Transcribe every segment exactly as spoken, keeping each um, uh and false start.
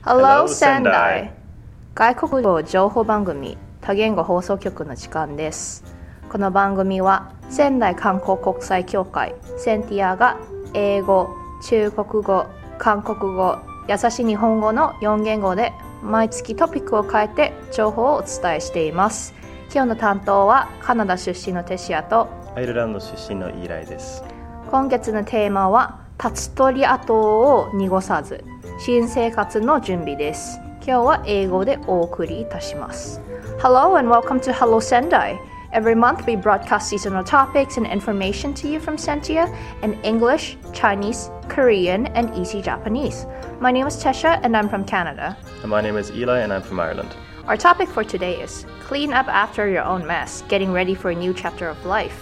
Hello, 仙台。外国語情報番組多言語放送局の時間です。この番組は仙台観光国際協会センティアが英語、中国語、韓国語、優しい日本語のよん言語で毎月トピックを変えて情報をお伝えしています。今日の担当はカナダ出身のテシアとアイルランド出身のイーライです。 今月のテーマは立ち取り跡を濁さず新生活の準備です。今日は英語でお送りいたします。Hello and welcome to Hello Sendai. Every month we broadcast seasonal topics and information to you from Sentia in English, Chinese, Korean, and Easy Japanese. My name is Tesha and I'm from Canada. And my name is Eli and I'm from Ireland. Our topic for today is clean up after your own mess, getting ready for a new chapter of life.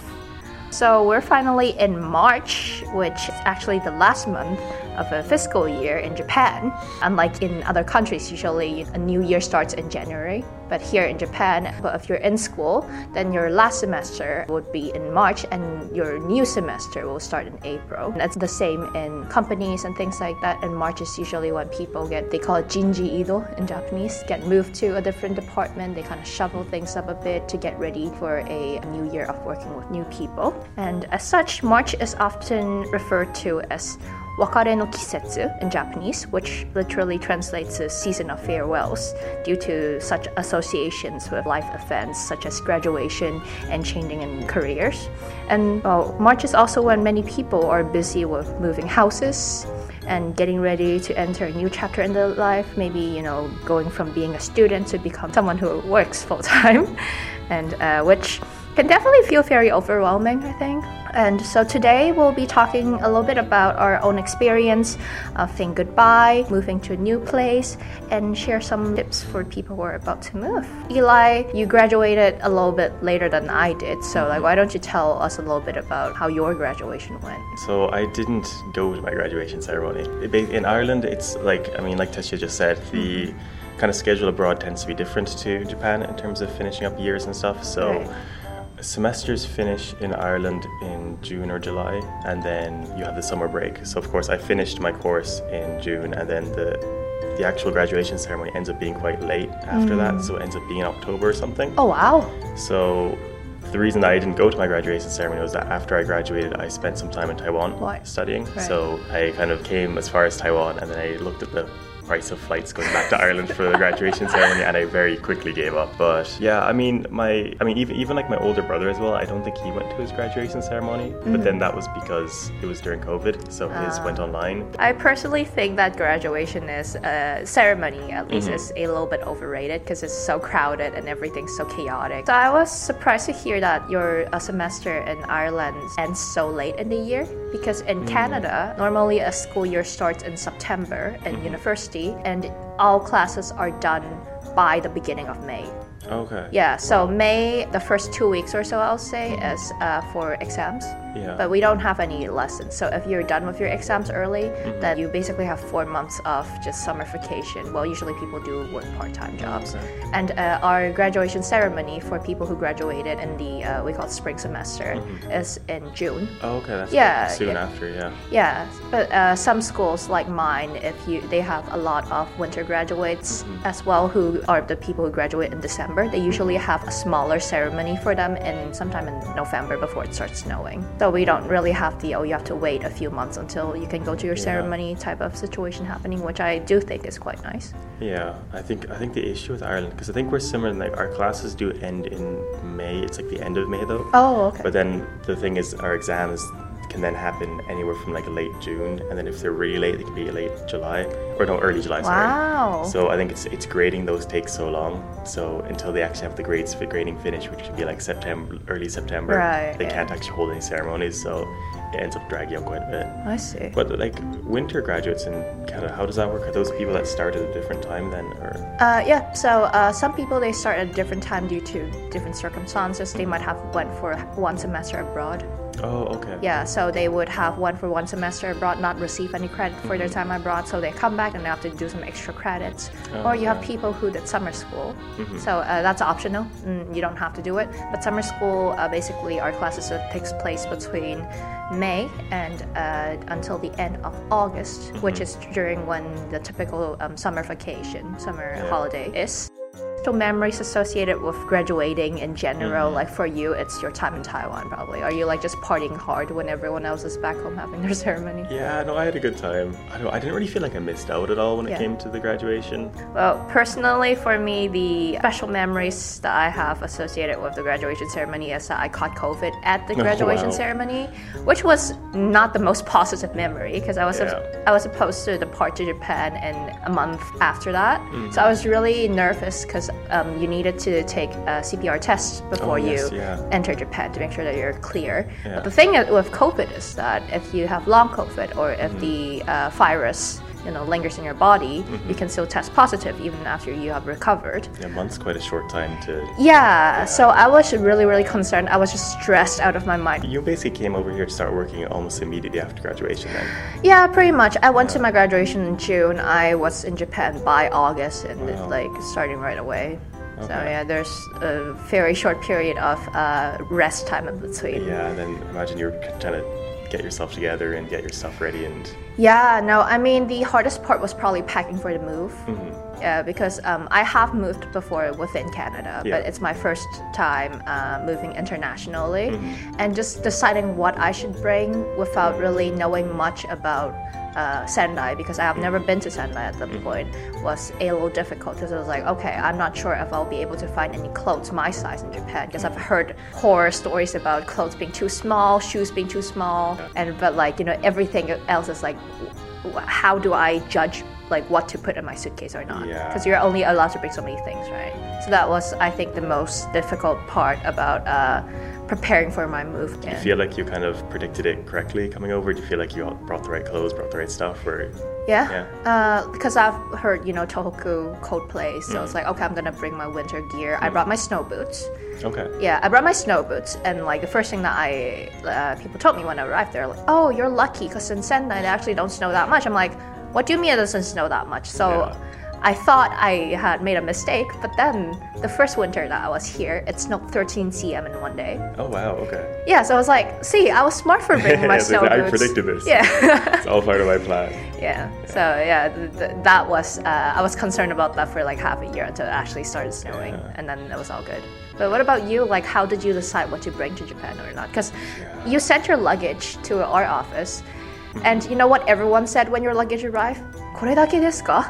So we're finally in March, which is actually the last month of a fiscal year in Japan. Unlike in other countries, usually a new year starts in January. But here in Japan, if you're in school, then your last semester would be in March and your new semester will start in April. And that's the same in companies and things like that. And March is usually when people get, they call it jinji ido in Japanese, get moved to a different department. They kind of shuffle things up a bit to get ready for a, a new year of working with new people. And as such, March is often referred to as Wakare no Kisetsu in Japanese, which literally translates to season of farewells due to such associations with life events such as graduation and changing in careers. And well, March is also when many people are busy with moving houses and getting ready to enter a new chapter in their life, maybe, you know, going from being a student to become someone who works full-time, and uh, which can definitely feel very overwhelming, I think. And so today we'll be talking a little bit about our own experience of saying goodbye, moving to a new place, and share some tips for people who are about to move. Eli, you graduated a little bit later than I did, so like, why don't you tell us a little bit about how your graduation went? So I didn't go to my graduation ceremony. In Ireland, it's like, I mean, like Tesha just said, the kind of schedule abroad tends to be different to Japan in terms of finishing up years and stuff. So. Right. Semesters finish in Ireland in June or July, and then you have the summer break. So of course I finished my course in June, and then the the actual graduation ceremony ends up being quite late after mm. that, so it ends up being in October or something. Oh wow. So the reason that I didn't go to my graduation ceremony was that after I graduated I spent some time in Taiwan Why? studying. Right. So I kind of came as far as Taiwan, and then I looked at the price of flights going back to Ireland for the graduation ceremony, and I very quickly gave up. But yeah, I mean, my, I mean, even even like my older brother as well, I don't think he went to his graduation ceremony. Mm-hmm. But then that was because it was during COVID, so his uh, went online. I personally think that graduation is a ceremony, at least, mm-hmm. is a little bit overrated because it's so crowded and everything's so chaotic. So I was surprised to hear that your uh, semester in Ireland ends so late in the year, because in mm-hmm. Canada, normally a school year starts in September in mm-hmm. university, and all classes are done by the beginning of May. Okay. Yeah, so wow. May, the first two weeks or so, I'll say, is uh, for exams. Yeah. But we don't have any lessons. So if you're done with your exams early, mm-hmm. then you basically have four months of just summer vacation. Well, usually people do work part-time jobs. Okay. And uh, our graduation ceremony for people who graduated in the, uh, we call it spring semester, mm-hmm. is in June. Oh, okay. That's yeah, soon yeah. after, yeah. Yeah, but uh, some schools like mine, if you, they have a lot of winter graduates mm-hmm. as well, who are the people who graduate in December. They usually have a smaller ceremony for them in sometime in November before it starts snowing. So we don't really have the, oh, you have to wait a few months until you can go to your yeah. ceremony type of situation happening, which I do think is quite nice. Yeah, I think I think the issue with Ireland, because I think we're similar, like our classes do end in May. It's like the end of May though. Oh, okay. But then the thing is, our exams can then happen anywhere from like late June, and then if they're really late, they can be late July, or no, early July, sorry. Wow. So I think it's it's grading those takes so long. So until they actually have the grades for grading finish, which should be like September, early September, right, they yeah. can't actually hold any ceremonies. So it ends up dragging out quite a bit. I see. But like winter graduates in Canada, how does that work? Are those people that start at a different time then, or? Uh, yeah. So uh, some people, they start at a different time due to different circumstances. They might have went for one semester abroad. Oh, okay. Yeah, so they would have one for one semester abroad, not receive any credit for mm-hmm. their time abroad, so they come back and they have to do some extra credits. Oh, or you okay. have people who did summer school, mm-hmm. so uh, that's optional. Mm, you don't have to do it. But summer school, uh, basically, our classes uh, takes place between May and uh, until the end of August, mm-hmm. which is during when the typical um, summer vacation, summer yeah. holiday is. Memories associated with graduating in general, mm-hmm. like for you, it's your time in Taiwan probably. Are you like just partying hard when everyone else is back home having their ceremony? Yeah, no, I had a good time. I don't. I didn't really feel like I missed out at all when yeah. it came to the graduation. Well, personally, for me, the special memories that I have associated with the graduation ceremony is that I caught COVID at the graduation oh, wow. ceremony, which was not the most positive memory because I was yeah. I was supposed to depart to Japan in a month after that, mm-hmm. so I was really nervous because. Um, you needed to take a C P R test before oh, yes, you yeah. enter Japan to make sure that you're clear. Yeah. But the thing with COVID is that if you have long COVID or if mm-hmm. the uh, virus you know, lingers in your body, mm-hmm. you can still test positive even after you have recovered. Yeah, a month's quite a short time to... Yeah, yeah, so I was really, really concerned. I was just stressed out of my mind. You basically came over here to start working almost immediately after graduation then? Yeah, pretty much. I went yeah. to my graduation in June. I was in Japan by August and wow. it, like starting right away. Okay. So yeah, there's a very short period of uh, rest time in between. Yeah, and then imagine you're trying to get yourself together and get your stuff ready and... Yeah, no, I mean, the hardest part was probably packing for the move. Mm-hmm. Yeah, because um, I have moved before within Canada, yeah. but it's my first time uh, moving internationally. Mm-hmm. And just deciding what I should bring without really knowing much about uh, Sendai, because I have never been to Sendai at that point, was a little difficult. Because I was like, okay, I'm not sure if I'll be able to find any clothes my size in Japan, because I've heard horror stories about clothes being too small, shoes being too small, and but like, you know, everything else is like, how do I judge like what to put in my suitcase or not? Because yeah. you're only allowed to bring so many things, right? So that was, I think, the most difficult part about uh, preparing for my move. Do you feel like you kind of predicted it correctly coming over? Do you feel like you brought the right clothes, brought the right stuff? Or yeah, yeah. Uh, because I've heard, you know, Tohoku cold place, so mm. it's like, okay, I'm gonna bring my winter gear. Mm. I brought my snow boots. Okay. Yeah, I brought my snow boots, and like the first thing that I uh, people told me when I arrived there, like, oh, you're lucky because in Sendai they actually don't snow that much. I'm like, what do you mean it doesn't snow that much? So yeah. I thought I had made a mistake, but then the first winter that I was here, it snowed thirteen centimeters in one day. Oh wow, okay. Yeah, so I was like, see, I was smart for bringing my snow boots. I predicted this. Yeah. It's all part of my plan. Yeah, yeah. So yeah, th- th- that was, uh, I was concerned about that for like half a year until it actually started snowing, yeah. and then it was all good. But what about you? Like, how did you decide what to bring to Japan or not? Because yeah. you sent your luggage to our office, and you know what everyone said when your luggage arrived? これだけですか?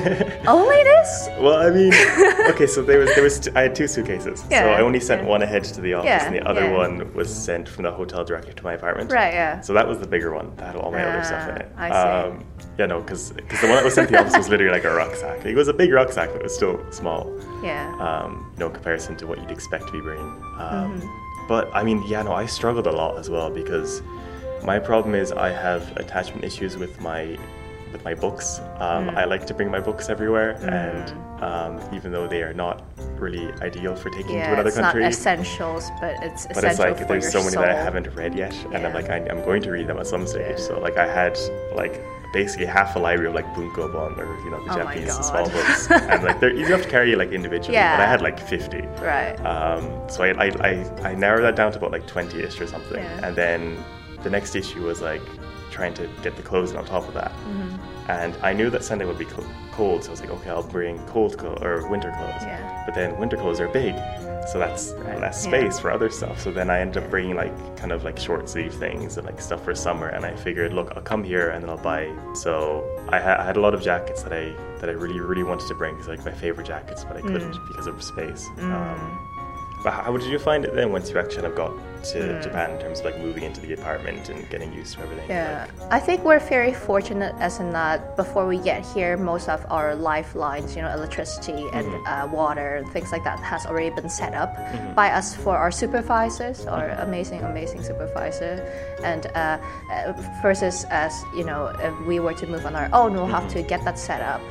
Only this? Well, I mean, okay, so there was there was t- I had two suitcases, yeah, so I only sent yeah. one ahead to the office, yeah, and the other yeah. one was sent from the hotel directly to my apartment. Right, yeah. So that was the bigger one that had all my uh, other stuff in it. I see. Um, yeah, no, because the one that was sent to the office was literally like a rucksack. It was a big rucksack, but it was still small. Yeah. Um, no comparison to what you'd expect to be bringing. Um, mm-hmm. But I mean, yeah, no, I struggled a lot as well because my problem is I have attachment issues with my with my books. Um, mm. I like to bring my books everywhere, mm. and um, even though they are not really ideal for taking yeah, to another it's country, it's not essentials, but it's but essential it's like for there's your so many soul. that I haven't read yet, yeah. and I'm like I, I'm going to read them at some stage. Yeah. So like I had like basically half a library of like bunkobon or you know the oh Japanese small books, and like they're easy enough to carry like individually, yeah. but I had like fifty. Right. Um, so I, I I I narrowed that down to about like twenty-ish or something, yeah. and then the next issue was like trying to get the clothing on top of that. Mm-hmm. And I knew that Sendai would be co- cold, so I was like, okay, I'll bring cold clothes or winter clothes. Yeah. But then winter clothes are big, so that's right. less space yeah. for other stuff. So then I ended up bringing like kind of like short sleeve things and like stuff for summer. And I figured, look, I'll come here and then I'll buy. So I, ha- I had a lot of jackets that I that I really really wanted to bring because like my favorite jackets, but I couldn't mm. because of space. Mm. Um, But how did you find it then once you actually have got to mm. Japan in terms of like moving into the apartment and getting used to everything? Yeah, like, I think we're very fortunate as in that before we get here, most of our lifelines, you know, electricity and mm-hmm. uh, water and things like that has already been set up mm-hmm. by us for our supervisors, our mm-hmm. amazing, amazing supervisor. And uh, versus as, you know, if we were to move on our own, we'll mm-hmm. have to get that set up.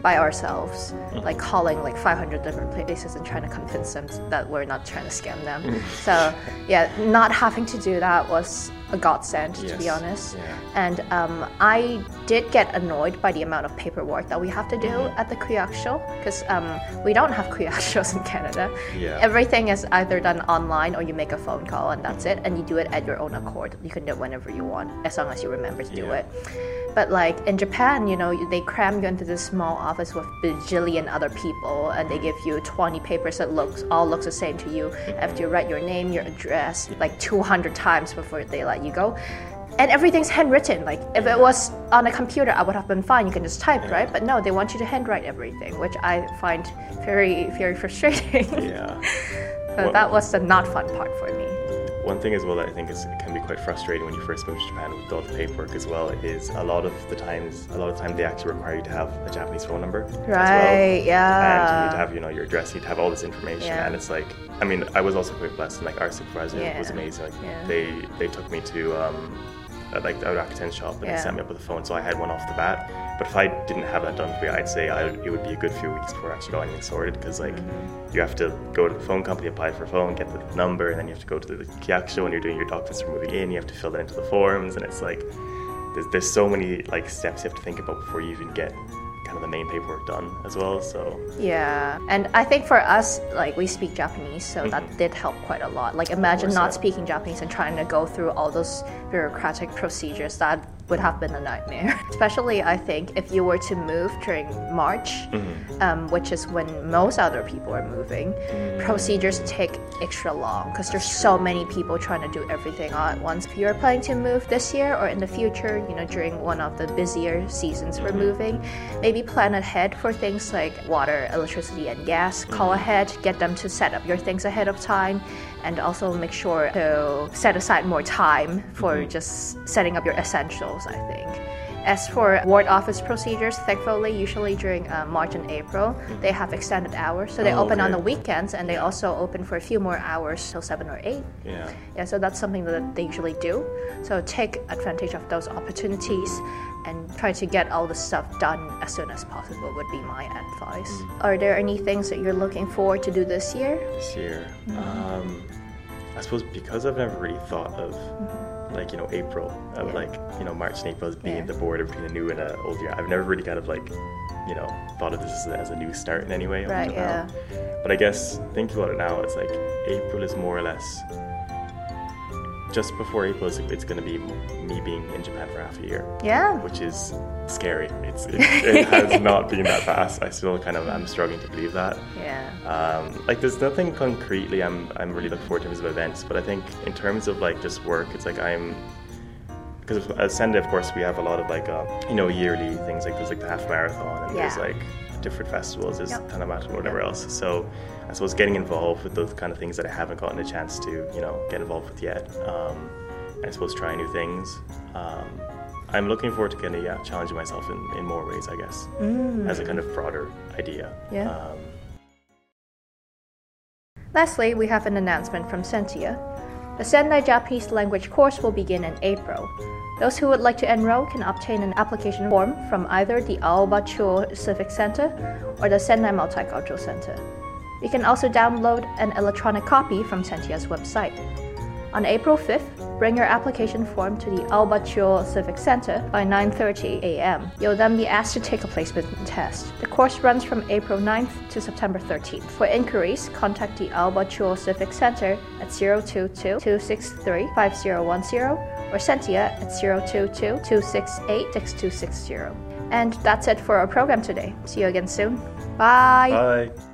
by ourselves, mm-hmm. like calling like five hundred different places and trying to convince them that we're not trying to scam them. Mm-hmm. So yeah, not having to do that was a godsend, yes. to be honest. Yeah. And um, I did get annoyed by the amount of paperwork that we have to do mm-hmm. at the Kuyakcho, because um, we don't have Kuyakchos in Canada. Yeah. Everything is either done online or you make a phone call and that's it, and you do it at your own accord. You can do it whenever you want, as long as you remember to do yeah. it. But like in Japan, you know, they cram you into this small office with bajillion other people, and they give you twenty papers that looks all looks the same to you. You have to write your name, your address, like two hundred times before they let you go. And everything's handwritten. Like if it was on a computer, I would have been fine. You can just type, right? But no, they want you to handwrite everything, which I find very, very frustrating. Yeah. So well, that was the not fun part for me. One thing as well that I think is can be quite frustrating when you first move to Japan with all the paperwork as well is a lot of the times, a lot of the time they actually require you to have a Japanese phone number right, as well. Yeah. And you need to have, you know, your address, you need to have all this information. Yeah. And it's like, I mean, I was also quite blessed, and like our supervisor yeah. was amazing. Like yeah. they they took me to um, like the Rakuten shop and yeah. they set me up with a phone, so I had one off the bat. But if I didn't have that done for you, I'd say I would, it would be a good few weeks before I actually got anything sorted, because like mm-hmm. you have to go to the phone company, apply for a phone, get the number, and then you have to go to the Kuyakcho when you're doing your documents for moving in. You have to fill that into the forms, and it's like there's, there's so many like steps you have to think about before you even get kind of the main paperwork done as well. So yeah, and I think for us, like we speak Japanese, so mm-hmm. that did help quite a lot. Like imagine course, not yeah. speaking Japanese and trying to go through all those bureaucratic procedures. That would have been a nightmare. Especially, I think, if you were to move during March, mm-hmm. um, which is when most other people are moving, mm-hmm. procedures take extra long because there's so many people trying to do everything all at once. If you're planning to move this year or in the future, you know, during one of the busier seasons mm-hmm. we're moving, maybe plan ahead for things like water, electricity, and gas. Mm-hmm. Call ahead, get them to set up your things ahead of time, and also make sure to set aside more time for mm-hmm. just setting up your essentials, I think. As for ward office procedures, thankfully, usually during uh, March and April, mm-hmm. they have extended hours. So they oh, open okay. on the weekends, and they also open for a few more hours till seven or eight. Yeah. Yeah, so that's something that they usually do. So take advantage of those opportunities and try to get all the stuff done as soon as possible would be my advice. Mm-hmm. Are there any things that you're looking forward to do this year? This year? Mm-hmm. Um, I suppose because I've never really thought of mm-hmm. like, you know, April, of yeah. like, you know, March and April as being yeah. the border between a new and an old year. I've never really kind of like, you know, thought of this as a, as a new start in any way. Right, yeah. But I guess thinking about it now, it's like April is more or less, just before April, it's, it's going to be me being in Japan for half a year. Yeah. Which is scary. It's It, it has not been that fast. I still kind of, I'm struggling to believe that. Yeah. Um, like there's nothing concretely I'm I'm really looking forward to in terms of events, but I think in terms of like just work, it's like I'm, because at Sendai, of course, we have a lot of like, uh, you know, yearly things, like there's like the half marathon, and yeah. there's like different festivals, there's yep. Tanamatta and whatever yep. else. So I suppose getting involved with those kind of things that I haven't gotten a chance to, you know, get involved with yet. Um, I suppose try new things. Um, I'm looking forward to kind of, yeah, challenging myself in, in more ways, I guess, mm. as a kind of broader idea. Yeah. Um, Lastly, we have an announcement from Sentia. The Sendai Japanese language course will begin in April. Those who would like to enroll can obtain an application form from either the Aoba Chuo Civic Center or the Sendai Multicultural Center. You can also download an electronic copy from Sentia's website. On April fifth, bring your application form to the Aoba Chuo Civic Center by nine thirty a.m. You'll then be asked to take a placement test. The course runs from April ninth to September thirteenth. For inquiries, contact the Aoba Chuo Civic Center at zero two two, two six three, five zero one zero or Sentia at zero two two, two six eight, six two six zero. And that's it for our program today. See you again soon. Bye! Bye!